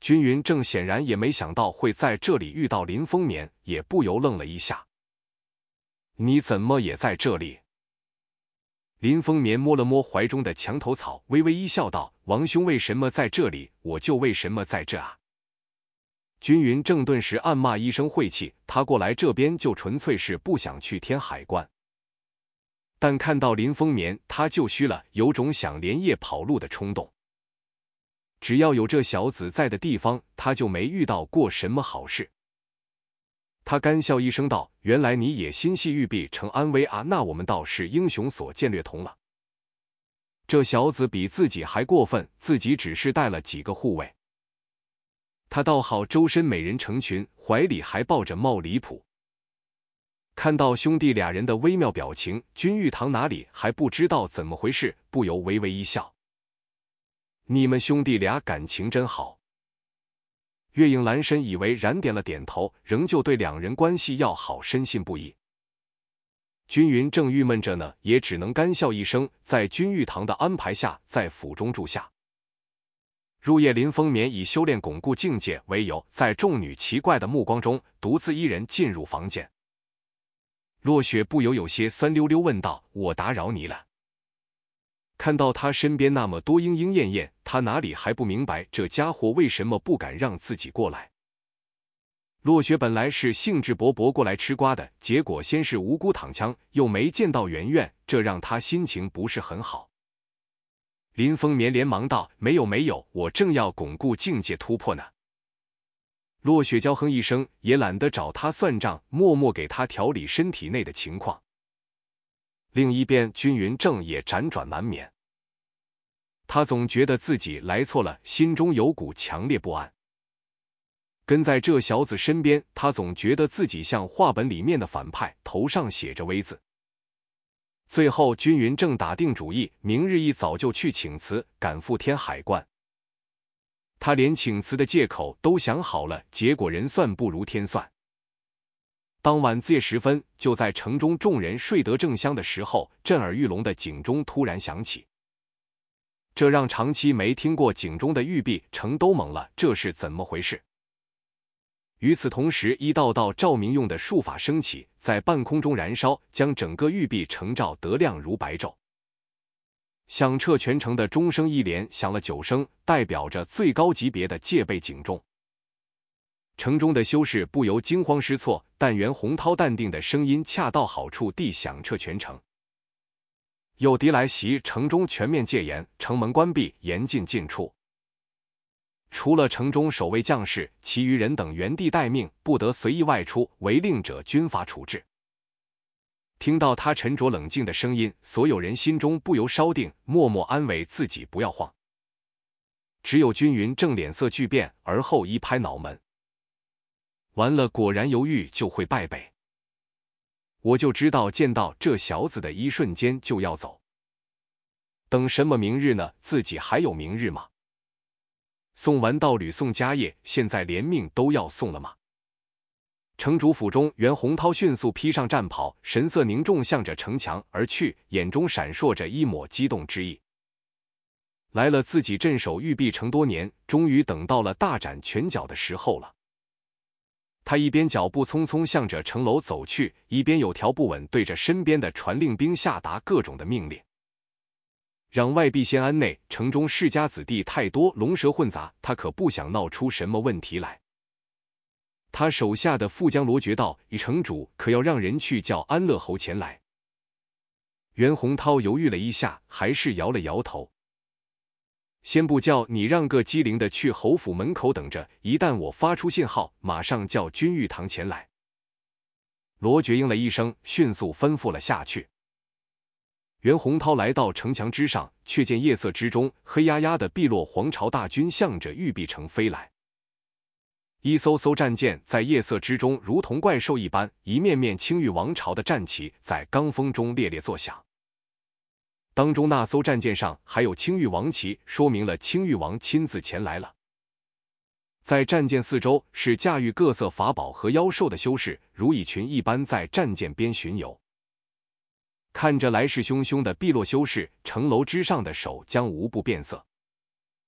君云正显然也没想到会在这里遇到林风眠，也不由愣了一下。你怎么也在这里？林风眠摸了摸怀中的墙头草，微微一笑道：“王兄为什么在这里，我就为什么在这啊。”君云正顿时暗骂一声晦气，他过来这边就纯粹是不想去天海关。但看到林风眠，他就虚了，有种想连夜跑路的冲动。只要有这小子在的地方，他就没遇到过什么好事。他干笑一声道：“原来你也心系玉璧城安危啊，那我们倒是英雄所见略同了。”这小子比自己还过分，自己只是带了几个护卫，他倒好，周身美人成群，怀里还抱着冒离谱。看到兄弟俩人的微妙表情，君玉堂哪里还不知道怎么回事，不由微微一笑。你们兄弟俩感情真好。月影阑珊以为然点了点头，仍旧对两人关系要好深信不疑。君云正郁闷着呢，也只能干笑一声，在君玉堂的安排下，在府中住下。入夜，林风眠以修炼巩固境界为由，在众女奇怪的目光中，独自一人进入房间。落雪不由有些酸溜溜问道：“我打扰你了？”看到他身边那么多莺莺燕燕，他哪里还不明白这家伙为什么不敢让自己过来。落雪本来是兴致勃勃过来吃瓜的，结果先是无辜躺枪，又没见到圆圆，这让他心情不是很好。林风眠连忙道：“没有，我正要巩固境界突破呢。”落雪娇哼一声，也懒得找他算账，默默给他调理身体内的情况。另一边，君云正也辗转难眠，他总觉得自己来错了，心中有股强烈不安。跟在这小子身边，他总觉得自己像画本里面的反派，头上写着威字。最后，君云正打定主意，明日一早就去请辞，赶赴天海关。他连请辞的借口都想好了，结果人算不如天算。当晚子夜时分，就在城中众人睡得正香的时候，震耳欲聋的警钟突然响起。这让长期没听过警钟的玉璧城都懵了，这是怎么回事？与此同时，一道道照明用的术法升起，在半空中燃烧，将整个玉璧城照得亮如白昼。响彻全城的钟声一连响了9声，代表着最高级别的戒备警钟。城中的修士不由惊慌失措，但袁洪涛淡定的声音恰到好处地响彻全城。有敌来袭，城中全面戒严，城门关闭，严禁进出。除了城中守卫将士，其余人等原地待命，不得随意外出，违令者军法处置。听到他沉着冷静的声音，所有人心中不由稍定，默默安慰自己不要慌。只有君云正脸色巨变，而后一拍脑门。完了，果然犹豫就会败北。我就知道见到这小子的一瞬间就要走。等什么明日呢？自己还有明日吗？送完道侣送家业，现在连命都要送了吗？城主府中，袁洪涛迅速披上战袍，神色凝重，向着城墙而去，眼中闪烁着一抹激动之意。来了，自己镇守玉璧城多年，终于等到了大展拳脚的时候了。他一边脚步匆匆向着城楼走去，一边有条不紊对着身边的传令兵下达各种的命令。让外壁先安内，城中世家子弟太多，龙蛇混杂，他可不想闹出什么问题来。他手下的副将罗觉道：“城主可要让人去叫安乐侯前来。”袁洪涛犹豫了一下，还是摇了摇头。先不叫，你让个机灵的去侯府门口等着，一旦我发出信号，马上叫君玉堂前来。罗觉应了一声，迅速吩咐了下去。袁洪涛来到城墙之上，却见夜色之中，黑压压的碧落皇朝大军向着玉璧城飞来。一艘艘战舰在夜色之中如同怪兽一般，一面面青玉王朝的战旗在罡风中猎猎作响。当中那艘战舰上还有青玉王旗，说明了青玉王亲自前来了。在战舰四周是驾驭各色法宝和妖兽的修士，如蚁群一般在战舰边巡游。看着来势汹汹的碧落修士，城楼之上的手将无不变色。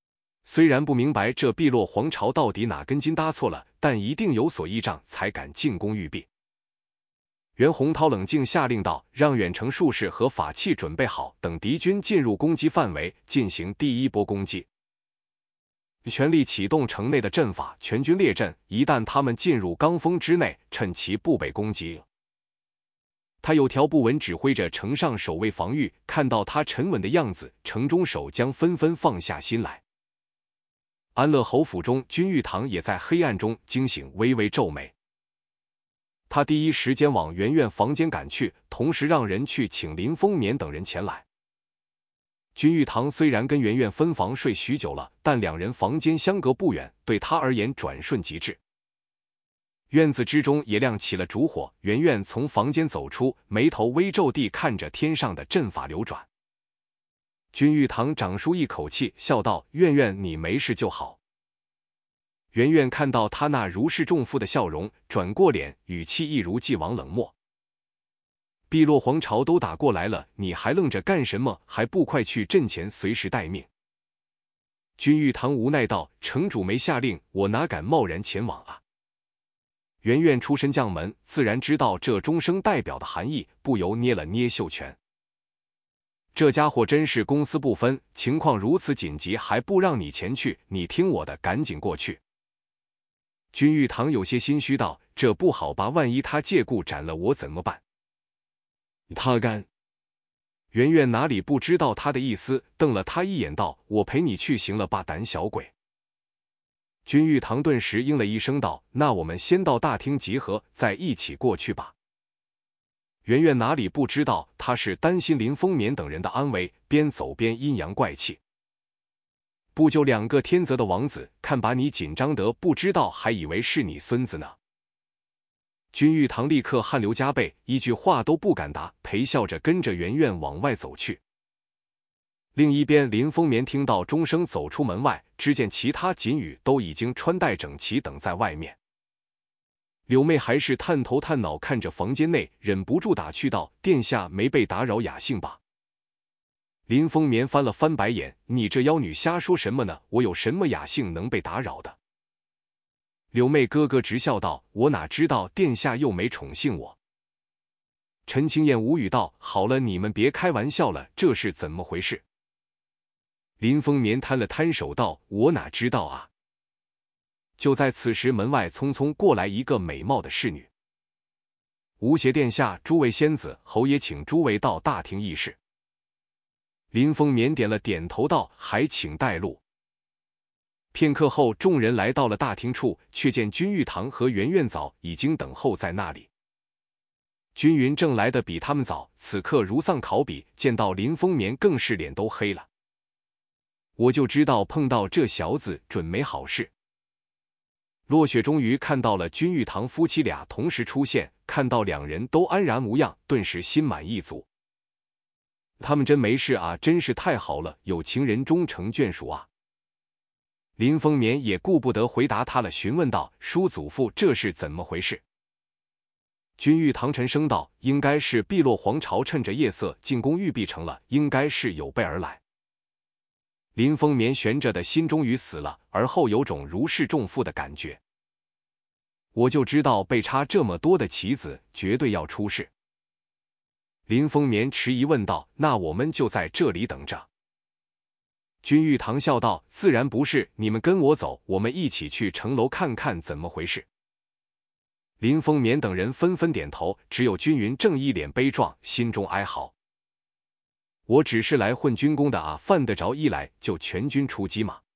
虽然不明白这碧落皇朝到底哪根筋搭错了，但一定有所依仗，才敢进攻玉璧。袁洪涛冷静下令道：“让远程术士和法器准备好，等敌军进入攻击范围，进行第一波攻击。全力启动城内的阵法，全军列阵。一旦他们进入罡峰之内，趁其不被攻击。”他有条不紊指挥着城上守卫防御，看到他沉稳的样子，城中守将纷纷放下心来。安乐侯府中，君玉堂也在黑暗中惊醒，微微皱眉。他第一时间往圆圆房间赶去，同时让人去请林风眠等人前来。君玉堂虽然跟圆圆分房睡许久了，但两人房间相隔不远，对他而言转瞬即至。院子之中也亮起了烛火，圆圆从房间走出，眉头微皱地看着天上的阵法流转。君玉堂长舒一口气，笑道：“圆圆，你没事就好。”圆圆看到他那如释重负的笑容，转过脸，语气一如既往冷漠：“碧落皇朝都打过来了，你还愣着干什么？还不快去阵前随时待命！”君玉堂无奈道：“城主没下令，我哪敢贸然前往啊！”圆圆出身将门，自然知道这钟声代表的含义，不由捏了捏袖拳。这家伙真是公私不分，情况如此紧急还不让你前去，你听我的，赶紧过去。君玉堂有些心虚道：“这不好吧，万一他借故斩了我怎么办？”他干。圆圆哪里不知道他的意思，瞪了他一眼道：“我陪你去行了吧，胆小鬼。”君玉堂顿时应了一声道：“那我们先到大厅集合，再一起过去吧。”圆圆哪里不知道他是担心林风眠等人的安危，边走边阴阳怪气：“不就2个天泽的王子，看把你紧张得不知道，还以为是你孙子呢。”君玉堂立刻汗流浃背，一句话都不敢答，陪笑着跟着圆圆往外走去。另一边，林风眠听到钟声走出门外，只见其他锦羽都已经穿戴整齐等在外面。柳妹还是探头探脑看着房间内，忍不住打趣道：“殿下没被打扰雅兴吧？”林风眠翻了翻白眼：“你这妖女瞎说什么呢？我有什么雅兴能被打扰的？”柳妹咯咯直笑道：“我哪知道殿下又没宠幸我。”陈青燕无语道：“好了，你们别开玩笑了，这是怎么回事？”林风眠摊了摊手道：“我哪知道啊！”就在此时，门外匆匆过来一个美貌的侍女。“吴邪殿下，诸位仙子，侯爷请诸位到大厅议事。”林风眠点了点头道：“还请带路。”片刻后，众人来到了大厅处，却见君玉堂和圆圆早已经等候在那里。君云正来得比他们早，此刻如丧考妣，见到林风眠更是脸都黑了。“我就知道碰到这小子准没好事。”落雪终于看到了君玉堂夫妻俩同时出现，看到两人都安然无恙，顿时心满意足。他们真没事啊，真是太好了，有情人终成眷属啊。林风眠也顾不得回答他了，询问道：“叔祖父，这是怎么回事？”君玉堂沉声道：“应该是碧落皇朝趁着夜色进攻玉璧城了，应该是有备而来。”林风眠悬着的心终于死了，而后有种如释重负的感觉。我就知道被插这么多的棋子，绝对要出事。林风眠迟疑问道：“那我们就在这里等着？”君玉堂笑道：“自然不是，你们跟我走，我们一起去城楼看看怎么回事。”林风眠等人纷纷点头，只有君云正一脸悲壮，心中哀嚎：“我只是来混军功的啊，犯得着一来就全军出击吗？”